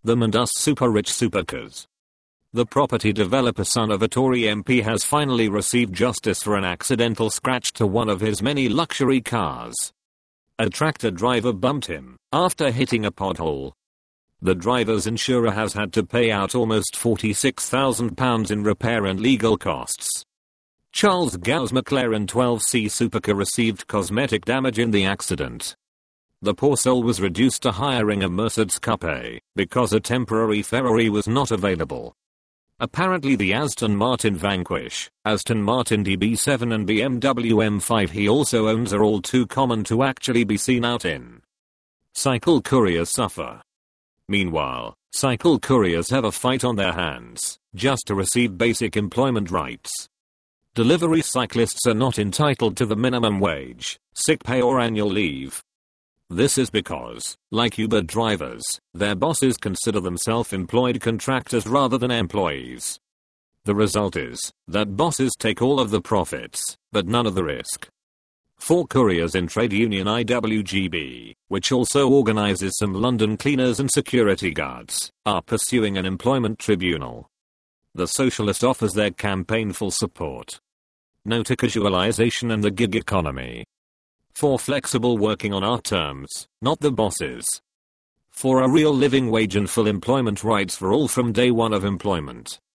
them and us super rich supercars. The property developer son of a Tory MP has finally received justice for an accidental scratch to one of his many luxury cars. A tractor driver bumped him after hitting a pothole. The driver's insurer has had to pay out almost £46,000 in repair and legal costs. Charles Gow's McLaren 12C supercar received cosmetic damage in the accident. The poor soul was reduced to hiring a Mercedes Coupe because a temporary Ferrari was not available. Apparently the Aston Martin Vanquish, Aston Martin DB7 and BMW M5 he also owns are all too common to actually be seen out in. Cycle couriers suffer. Meanwhile, cycle couriers have a fight on their hands just to receive basic employment rights. Delivery cyclists are not entitled to the minimum wage, sick pay or annual leave. This is because, like Uber drivers, their bosses consider them self-employed contractors rather than employees. The result is that bosses take all of the profits, but none of the risk. 4 couriers in trade union IWGB, which also organizes some London cleaners and security guards, are pursuing an employment tribunal. The Socialist offers their campaign full support. No to casualization and the gig economy. For flexible working on our terms, not the bosses. For a real living wage and full employment rights for all from day one of employment.